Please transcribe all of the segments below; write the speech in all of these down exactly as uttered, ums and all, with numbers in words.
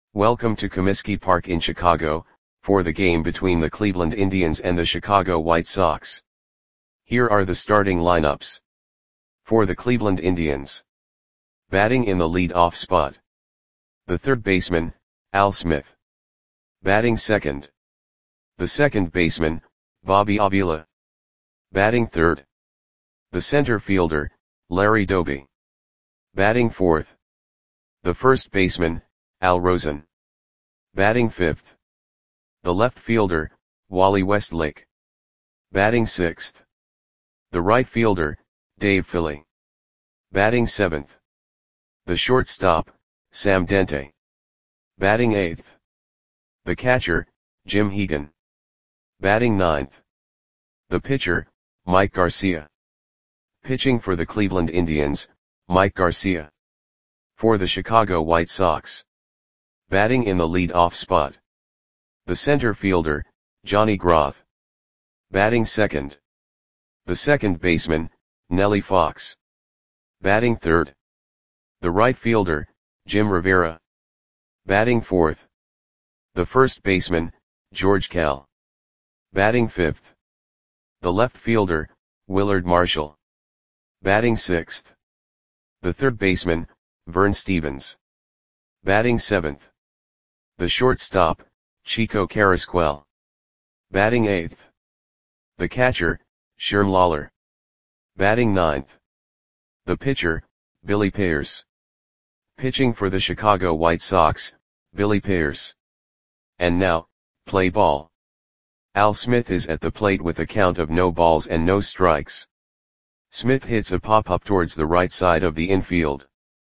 Welcome to Comiskey Park in Chicago, for the game between the Cleveland Indians and the Chicago White Sox. Here are the starting lineups. For the Cleveland Indians. Batting in the lead-off spot. The third baseman, Al Smith. Batting second. The second baseman, Bobby Avila. Batting third. The center fielder, Larry Doby. Batting fourth. The first baseman, Al Rosen. Batting fifth. The left fielder, Wally Westlake. Batting sixth. The right fielder, Dave Philly. Batting seventh. The shortstop, Sam Dente. Batting eighth. The catcher, Jim Hegan. Batting ninth. The pitcher, Mike Garcia. Pitching for the Cleveland Indians, Mike Garcia. For the Chicago White Sox. Batting in the lead-off spot. The center fielder, Johnny Groth. Batting second. The second baseman, Nellie Fox. Batting third. The right fielder, Jim Rivera. Batting fourth. The first baseman, George Kell. Batting fifth. The left fielder, Willard Marshall. Batting sixth. The third baseman, Vern Stevens. Batting seventh. The shortstop, Chico Carrasquel. Batting eighth. The catcher, Sherm Lawler. Batting ninth. The pitcher, Billy Pierce. Pitching for the Chicago White Sox, Billy Pierce. And now, play ball. Al Smith is at the plate with a count of no balls and no strikes. Smith hits a pop-up towards the right side of the infield.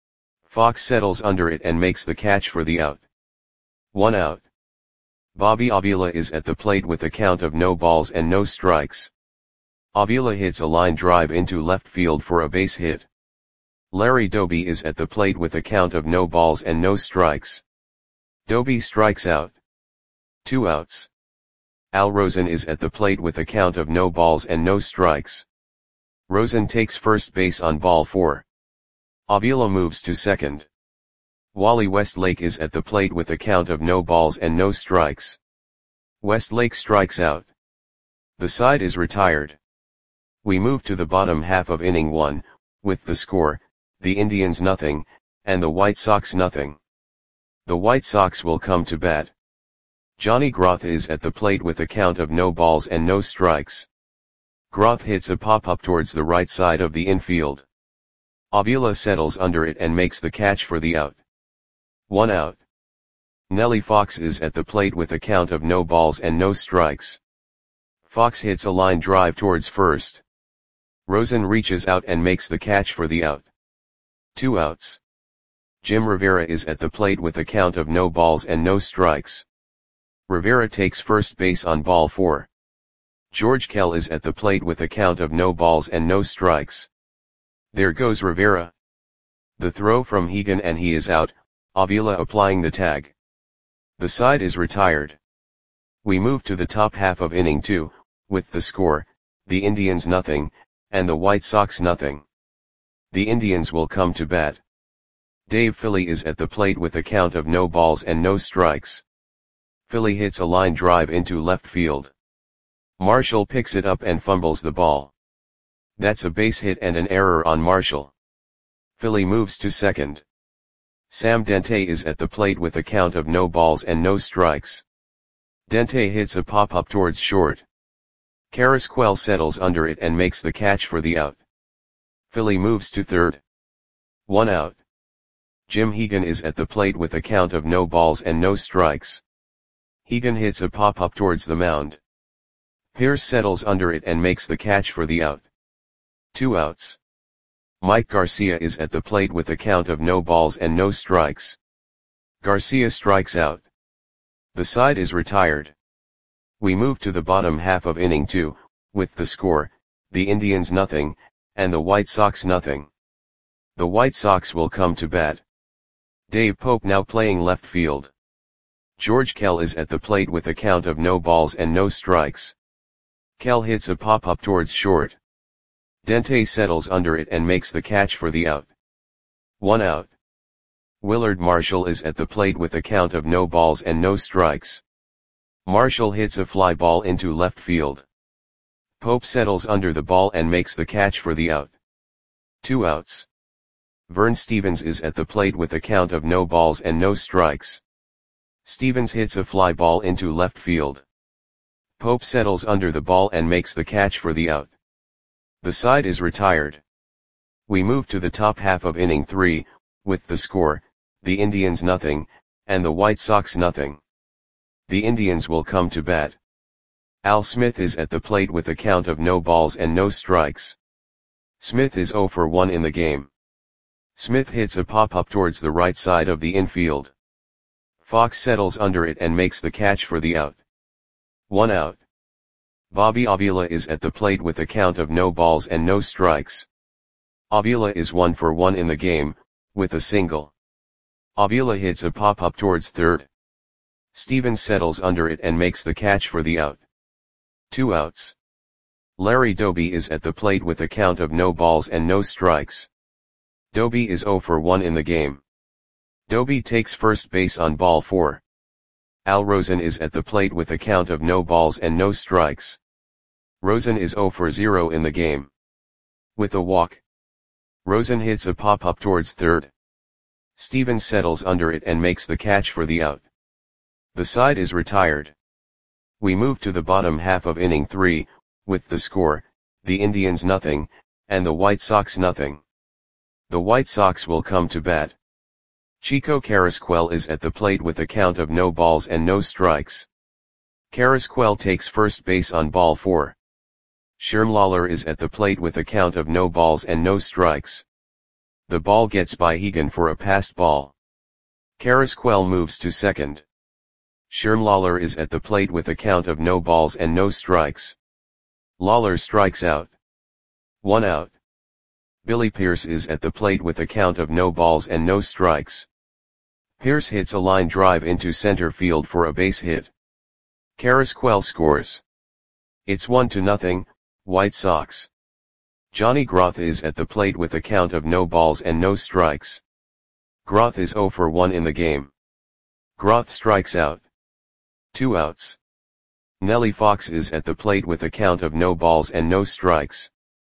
Fox settles under it and makes the catch for the out. One out. Bobby Avila is at the plate with a count of no balls and no strikes. Avila hits a line drive into left field for a base hit. Larry Doby is at the plate with a count of no balls and no strikes. Doby strikes out. Two outs. Al Rosen is at the plate with a count of no balls and no strikes. Rosen takes first base on ball four. Avila moves to second. Wally Westlake is at the plate with a count of no balls and no strikes. Westlake strikes out. The side is retired. We move to the bottom half of inning one, with the score, the Indians nothing, and the White Sox nothing. The White Sox will come to bat. Johnny Groth is at the plate with a count of no balls and no strikes. Groth hits a pop-up towards the right side of the infield. Avila settles under it and makes the catch for the out. One out. Nellie Fox is at the plate with a count of no balls and no strikes. Fox hits a line drive towards first. Rosen reaches out and makes the catch for the out. Two outs. Jim Rivera is at the plate with a count of no balls and no strikes. Rivera takes first base on ball four. George Kell is at the plate with a count of no balls and no strikes. There goes Rivera. The throw from Hegan and he is out, Avila applying the tag. The side is retired. We move to the top half of inning two, with the score, the Indians nothing, and the White Sox nothing. The Indians will come to bat. Dave Philly is at the plate with a count of no balls and no strikes. Philly hits a line drive into left field. Marshall picks it up and fumbles the ball. That's a base hit and an error on Marshall. Philly moves to second. Sam Dente is at the plate with a count of no balls and no strikes. Dente hits a pop-up towards short. Carrasquel settles under it and makes the catch for the out. Philly moves to third. One out. Jim Hegan is at the plate with a count of no balls and no strikes. Hegan hits a pop-up towards the mound. Pierce settles under it and makes the catch for the out. Two outs. Mike Garcia is at the plate with a count of no balls and no strikes. Garcia strikes out. The side is retired. We move to the bottom half of inning two, with the score, the Indians nothing, and the White Sox nothing. The White Sox will come to bat. Dave Pope now playing left field. George Kell is at the plate with a count of no balls and no strikes. Kell hits a pop-up towards short. Dente settles under it and makes the catch for the out. One out. Willard Marshall is at the plate with a count of no balls and no strikes. Marshall hits a fly ball into left field. Pope settles under the ball and makes the catch for the out. Two outs. Vern Stevens is at the plate with a count of no balls and no strikes. Stevens hits a fly ball into left field. Pope settles under the ball and makes the catch for the out. The side is retired. We move to the top half of inning three, with the score, the Indians nothing, and the White Sox nothing. The Indians will come to bat. Al Smith is at the plate with a count of no balls and no strikes. Smith is oh for one in the game. Smith hits a pop-up towards the right side of the infield. Fox settles under it and makes the catch for the out. One out. Bobby Avila is at the plate with a count of no balls and no strikes. Avila is one for one in the game, with a single. Avila hits a pop-up towards third. Stevens settles under it and makes the catch for the out. Two outs. Larry Doby is at the plate with a count of no balls and no strikes. Doby is oh for one in the game. Doby takes first base on ball four. Al Rosen is at the plate with a count of no balls and no strikes. Rosen is oh for zero in the game. With a walk. Rosen hits a pop-up towards third. Stevens settles under it and makes the catch for the out. The side is retired. We move to the bottom half of inning three, with the score, the Indians nothing, and the White Sox nothing. The White Sox will come to bat. Chico Carrasquel is at the plate with a count of no balls and no strikes. Carrasquel takes first base on ball four. Sherm Lawler is at the plate with a count of no balls and no strikes. The ball gets by Hegan for a passed ball. Carrasquel moves to second. Sherm Lawler is at the plate with a count of no balls and no strikes. Lawler strikes out. One out. Billy Pierce is at the plate with a count of no balls and no strikes. Pierce hits a line drive into center field for a base hit. Carrasquel scores. It's one to nothing, White Sox. Johnny Groth is at the plate with a count of no balls and no strikes. Groth is oh for one in the game. Groth strikes out. Two outs. Nellie Fox is at the plate with a count of no balls and no strikes.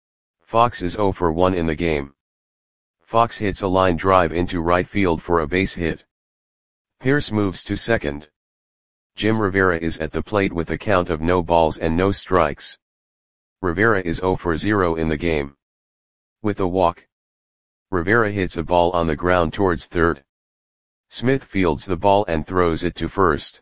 Fox is oh for one in the game. Fox hits a line drive into right field for a base hit. Pierce moves to second. Jim Rivera is at the plate with a count of no balls and no strikes. Rivera is oh for zero in the game. With a walk. Rivera hits a ball on the ground towards third. Smith fields the ball and throws it to first.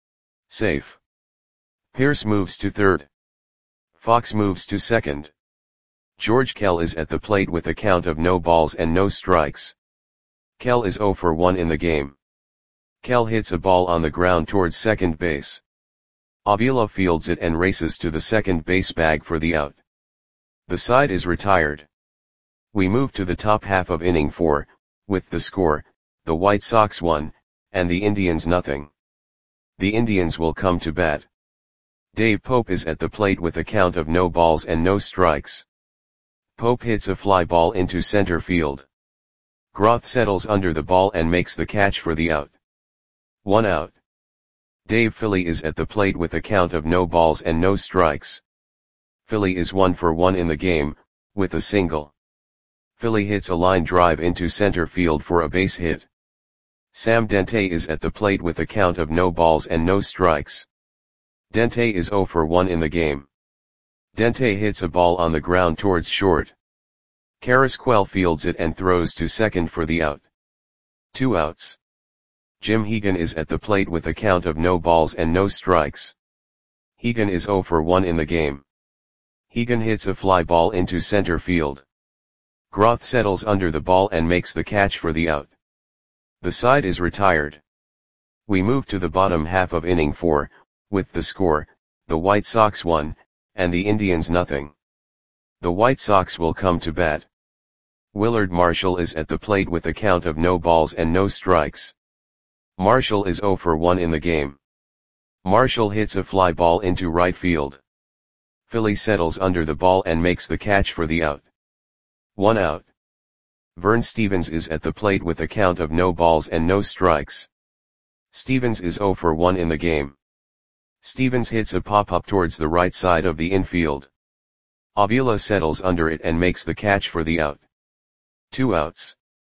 Safe. Pierce moves to third. Fox moves to second. George Kell is at the plate with a count of no balls and no strikes. Kell is oh for one in the game. Kell hits a ball on the ground towards second base. Avila fields it and races to the second base bag for the out. The side is retired. We move to the top half of inning four, with the score, the White Sox one, and the Indians nothing. The Indians will come to bat. Dave Pope is at the plate with a count of no balls and no strikes. Pope hits a fly ball into center field. Groth settles under the ball and makes the catch for the out. One out. Dave Philly is at the plate with a count of no balls and no strikes. Philly is one for one in the game, with a single. Philly hits a line drive into center field for a base hit. Sam Dente is at the plate with a count of no balls and no strikes. Dente is oh for one in the game. Dente hits a ball on the ground towards short. Carrasquel fields it and throws to second for the out. Two outs. Jim Hegan is at the plate with a count of no balls and no strikes. Hegan is oh for one in the game. Hegan hits a fly ball into center field. Groth settles under the ball and makes the catch for the out. The side is retired. We move to the bottom half of inning four, with the score, the White Sox one, and the Indians nothing. The White Sox will come to bat. Willard Marshall is at the plate with a count of no balls and no strikes. Marshall is oh for one in the game. Marshall hits a fly ball into right field. Philly settles under the ball and makes the catch for the out. One out. Vern Stevens is at the plate with a count of no balls and no strikes. Stevens is zero for one in the game. Stevens hits a pop-up towards the right side of the infield. Avila settles under it and makes the catch for the out. Two outs.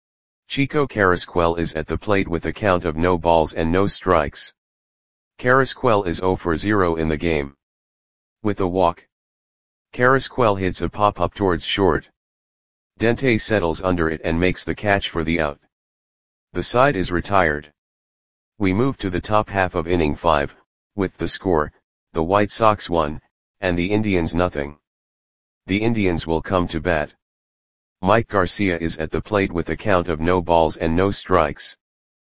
Chico Carrasquel is at the plate with a count of no balls and no strikes. Carrasquel is zero for zero in the game. With a walk, Carrasquel hits a pop-up towards short. Dente settles under it and makes the catch for the out. The side is retired. We move to the top half of inning five, with the score, the White Sox one, and the Indians nothing. The Indians will come to bat. Mike Garcia is at the plate with a count of no balls and no strikes.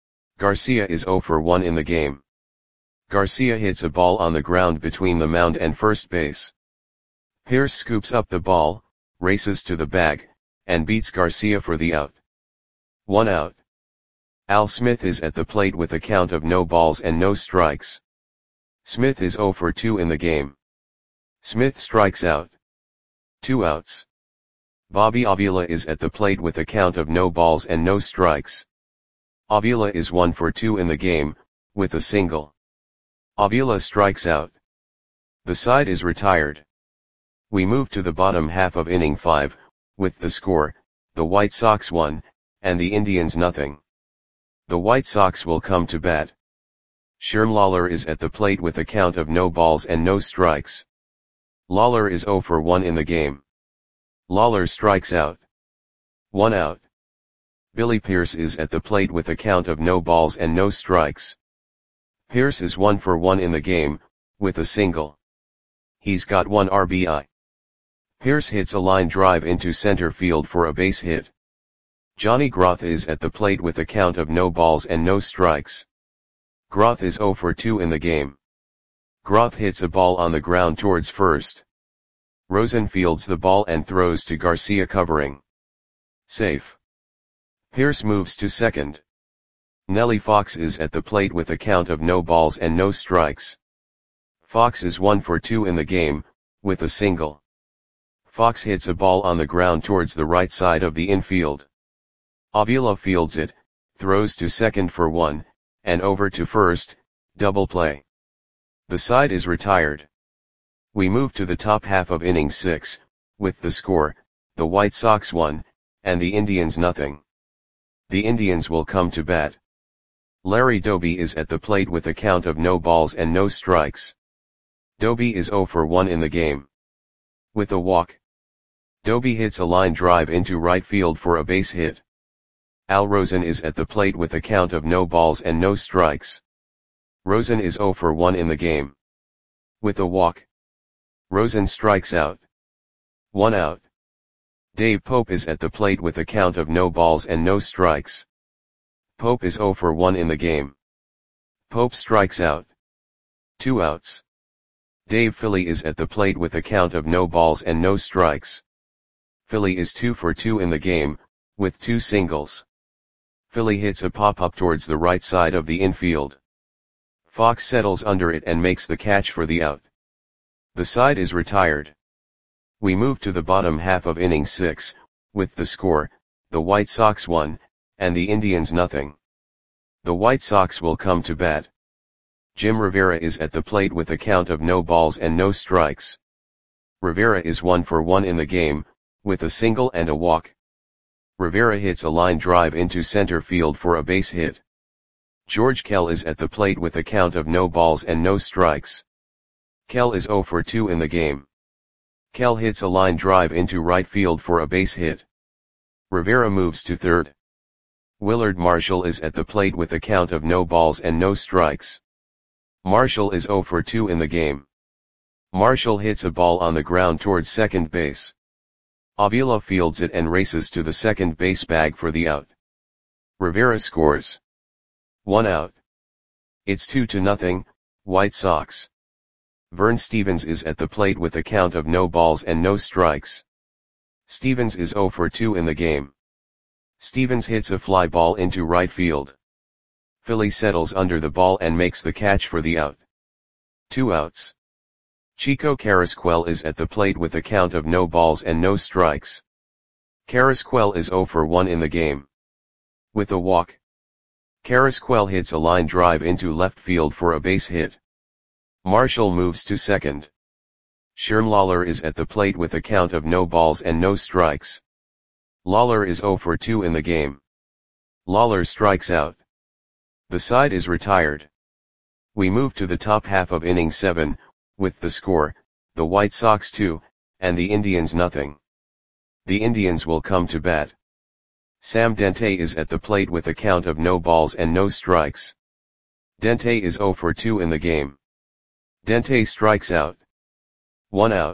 Garcia is zero for one in the game. Garcia hits a ball on the ground between the mound and first base. Pierce scoops up the ball, races to the bag, and beats Garcia for the out. One out. Al Smith is at the plate with a count of no balls and no strikes. Smith is zero for two in the game. Smith strikes out. Two outs. Bobby Avila is at the plate with a count of no balls and no strikes. Avila is one for two in the game, with a single. Avila strikes out. The side is retired. We move to the bottom half of inning five, with the score, the White Sox one, and the Indians nothing. The White Sox will come to bat. Sherm Lawler is at the plate with a count of no balls and no strikes. Lawler is zero for one in the game. Lawler strikes out. One out. Billy Pierce is at the plate with a count of no balls and no strikes. Pierce is one for one in the game, with a single. He's got one R B I. Pierce hits a line drive into center field for a base hit. Johnny Groth is at the plate with a count of no balls and no strikes. Groth is zero for two in the game. Groth hits a ball on the ground towards first. Rosen fields the ball and throws to Garcia covering. Safe. Pierce moves to second. Nellie Fox is at the plate with a count of no balls and no strikes. Fox is one for two in the game, with a single. Fox hits a ball on the ground towards the right side of the infield. Avila fields it, throws to second for one, and over to first, double play. The side is retired. We move to the top half of inning six, with the score, the White Sox one, and the Indians nothing. The Indians will come to bat. Larry Doby is at the plate with a count of no balls and no strikes. Doby is zero for one in the game. With a walk, Doby hits a line drive into right field for a base hit. Al Rosen is at the plate with a count of no balls and no strikes. Rosen is zero for one in the game. With a walk, Rosen strikes out. One out. Dave Pope is at the plate with a count of no balls and no strikes. Pope is zero for one in the game. Pope strikes out. Two outs. Dave Philly is at the plate with a count of no balls and no strikes. Philly is two for two in the game, with two singles. Philly hits a pop-up towards the right side of the infield. Fox settles under it and makes the catch for the out. The side is retired. We move to the bottom half of inning six, with the score, the White Sox one, and the Indians nothing. The White Sox will come to bat. Jim Rivera is at the plate with a count of no balls and no strikes. Rivera is one for one in the game, with a single and a walk. Rivera hits a line drive into center field for a base hit. George Kell is at the plate with a count of no balls and no strikes. Kell is zero for two in the game. Kell hits a line drive into right field for a base hit. Rivera moves to third. Willard Marshall is at the plate with a count of no balls and no strikes. Marshall is zero for two in the game. Marshall hits a ball on the ground towards second base. Avila fields it and races to the second base bag for the out. Rivera scores. One out. It's two to nothing, White Sox. Vern Stevens is at the plate with a count of no balls and no strikes. Stevens is zero for two in the game. Stevens hits a fly ball into right field. Philly settles under the ball and makes the catch for the out. Two outs. Chico Carrasquel is at the plate with a count of no balls and no strikes. Carrasquel is zero for one in the game. With a walk, Carrasquel hits a line drive into left field for a base hit. Marshall moves to second. Sherm Lawler is at the plate with a count of no balls and no strikes. Lawler is zero for two in the game. Lawler strikes out. The side is retired. We move to the top half of inning seven, with the score, the White Sox two, and the Indians nothing. The Indians will come to bat. Sam Dente is at the plate with a count of no balls and no strikes. Dente is zero for two in the game. Dente strikes out. One out.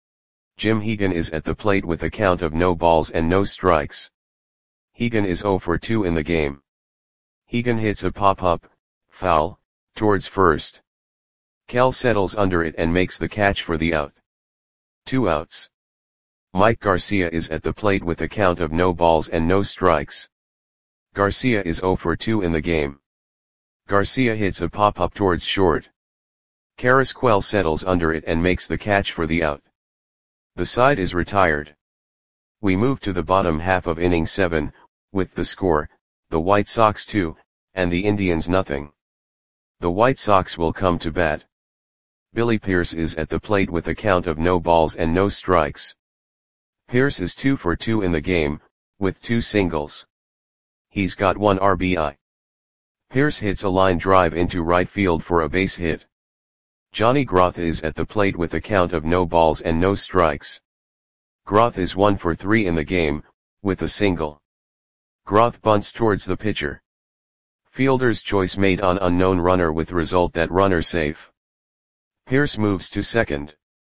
Jim Hegan is at the plate with a count of no balls and no strikes. Hegan is zero for two in the game. Hegan hits a pop-up, foul, towards first. Kell settles under it and makes the catch for the out. Two outs. Mike Garcia is at the plate with a count of no balls and no strikes. Garcia is zero for two in the game. Garcia hits a pop-up towards short. Carrasquel settles under it and makes the catch for the out. The side is retired. We move to the bottom half of inning seven, with the score, the White Sox two, and the Indians nothing. The White Sox will come to bat. Billy Pierce is at the plate with a count of no balls and no strikes. Pierce is two for two in the game, with two singles. He's got one R B I. Pierce hits a line drive into right field for a base hit. Johnny Groth is at the plate with a count of no balls and no strikes. Groth is one for three in the game, with a single. Groth bunts towards the pitcher. Fielder's choice made on unknown runner with result that runner safe. Pierce moves to second.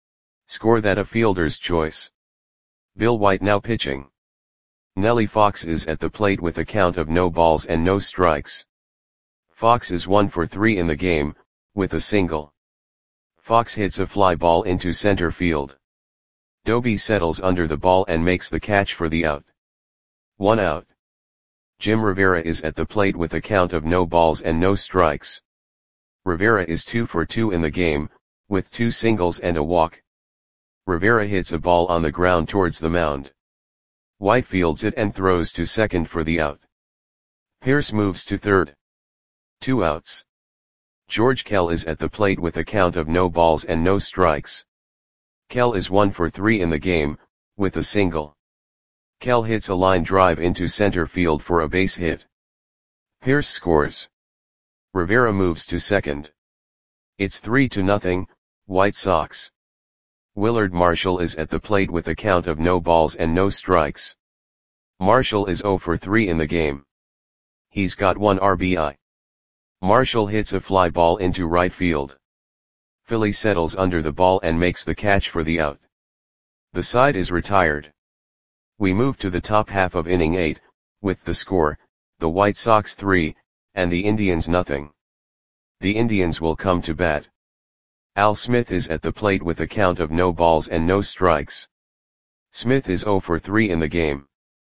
Score that a fielder's choice. Bill White now pitching. Nellie Fox is at the plate with a count of no balls and no strikes. Fox is one for three in the game, with a single. Fox hits a fly ball into center field. Doby settles under the ball and makes the catch for the out. One out. Jim Rivera is at the plate with a count of no balls and no strikes. Rivera is two for two in the game, with two singles and a walk. Rivera hits a ball on the ground towards the mound. White fields it and throws to second for the out. Pierce moves to third. Two outs. George Kell is at the plate with a count of no balls and no strikes. Kell is one for three in the game, with a single. Kell hits a line drive into center field for a base hit. Pierce scores. Rivera moves to second. It's three to nothing, White Sox. Willard Marshall is at the plate with a count of no balls and no strikes. Marshall is zero for three in the game. He's got one R B I. Marshall hits a fly ball into right field. Philly settles under the ball and makes the catch for the out. The side is retired. We move to the top half of inning eight, with the score, the White Sox three, and the Indians nothing. The Indians will come to bat. Al Smith is at the plate with a count of no balls and no strikes. Smith is zero for three in the game.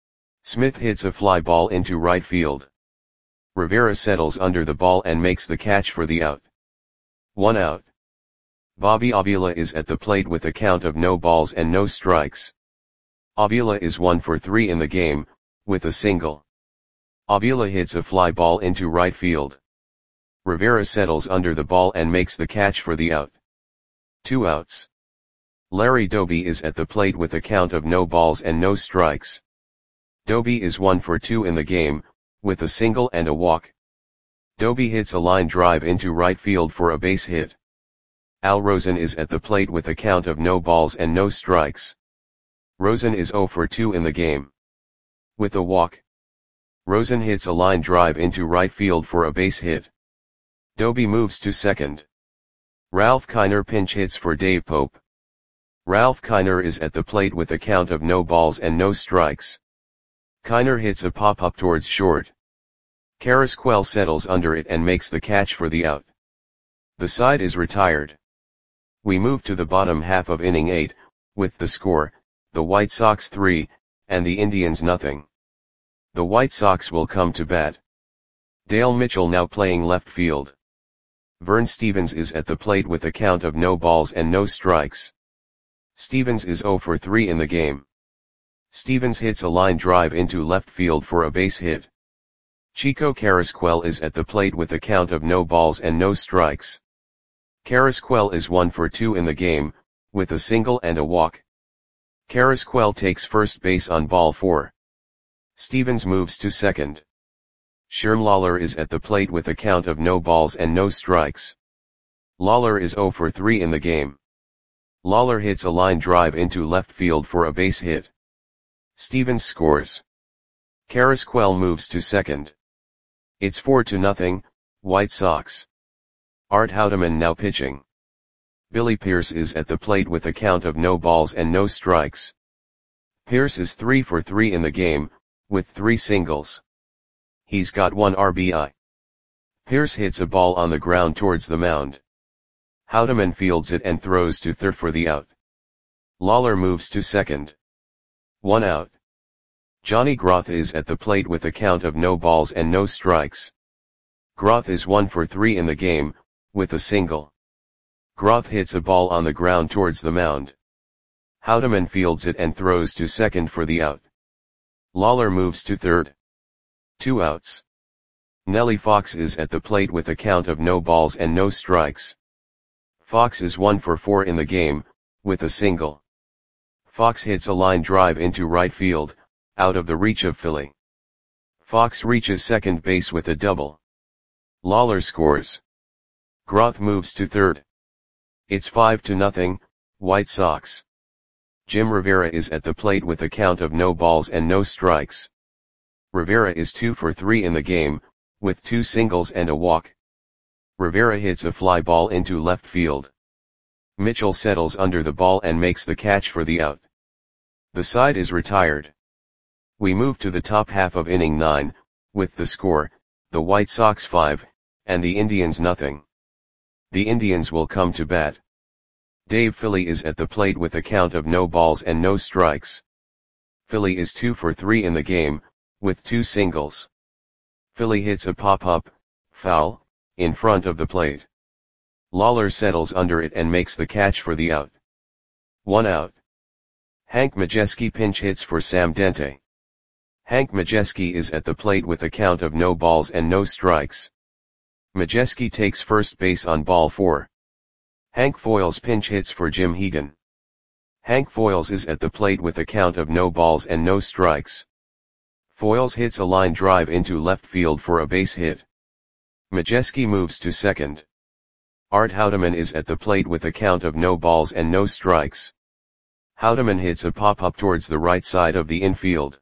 Smith hits a fly ball into right field. Rivera settles under the ball and makes the catch for the out. One out. Bobby Avila is at the plate with a count of no balls and no strikes. Avila is one for three in the game, with a single. Avila hits a fly ball into right field. Rivera settles under the ball and makes the catch for the out. Two outs. Larry Doby is at the plate with a count of no balls and no strikes. Doby is one for two in the game, with a single and a walk. Doby hits a line drive into right field for a base hit. Al Rosen is at the plate with a count of no balls and no strikes. Rosen is zero for two in the game. With a walk. Rosen hits a line drive into right field for a base hit. Doby moves to second. Ralph Kiner pinch hits for Dave Pope. Ralph Kiner is at the plate with a count of no balls and no strikes. Kiner hits a pop-up towards short. Carrasquel settles under it and makes the catch for the out. The side is retired. We move to the bottom half of inning eight, with the score, the White Sox three, and the Indians nothing. The White Sox will come to bat. Dale Mitchell now playing left field. Vern Stevens is at the plate with a count of no balls and no strikes. Stevens is zero for three in the game. Stevens hits a line drive into left field for a base hit. Chico Carrasquel is at the plate with a count of no balls and no strikes. Carrasquel is one for two in the game, with a single and a walk. Carrasquel takes first base on ball four. Stevens moves to second. Sherm Lawler is at the plate with a count of no balls and no strikes. Lawler is zero for three in the game. Lawler hits a line drive into left field for a base hit. Stevens scores. Carrasquel moves to second. It's four to nothing, White Sox. Art Houdeman now pitching. Billy Pierce is at the plate with a count of no balls and no strikes. Pierce is three for three in the game, with three singles. He's got one R B I. Pierce hits a ball on the ground towards the mound. Houdeman fields it and throws to third for the out. Lawler moves to second. One out. Johnny Groth is at the plate with a count of no balls and no strikes. Groth is one for three in the game, with a single. Groth hits a ball on the ground towards the mound. Houdeman fields it and throws to second for the out. Lawler moves to third. Two outs. Nellie Fox is at the plate with a count of no balls and no strikes. Fox is one for four in the game, with a single. Fox hits a line drive into right field, out of the reach of Philly. Fox reaches second base with a double. Lawler scores. Groth moves to third. It's five to nothing, White Sox. Jim Rivera is at the plate with a count of no balls and no strikes. Rivera is two for three in the game, with two singles and a walk. Rivera hits a fly ball into left field. Mitchell settles under the ball and makes the catch for the out. The side is retired. We move to the top half of inning nine, with the score, the White Sox five, and the Indians nothing. The Indians will come to bat. Dave Philly is at the plate with a count of no balls and no strikes. Philly is two for three in the game, with two singles. Philly hits a pop-up, foul, in front of the plate. Lawler settles under it and makes the catch for the out. One out. Hank Majeski pinch hits for Sam Dente. Hank Majeski is at the plate with a count of no balls and no strikes. Majeski takes first base on ball four. Hank Foils pinch hits for Jim Hegan. Hank Foils is at the plate with a count of no balls and no strikes. Foils hits a line drive into left field for a base hit. Majeski moves to second. Art Houdeman is at the plate with a count of no balls and no strikes. Houdeman hits a pop-up towards the right side of the infield.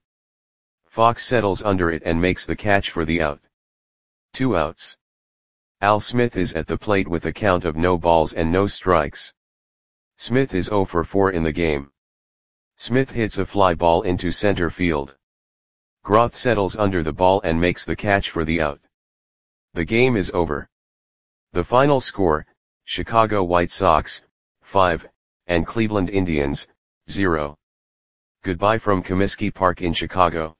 Fox settles under it and makes the catch for the out. Two outs. Al Smith is at the plate with a count of no balls and no strikes. Smith is zero for four in the game. Smith hits a fly ball into center field. Groth settles under the ball and makes the catch for the out. The game is over. The final score, Chicago White Sox, five, and Cleveland Indians, zero. Goodbye from Comiskey Park in Chicago.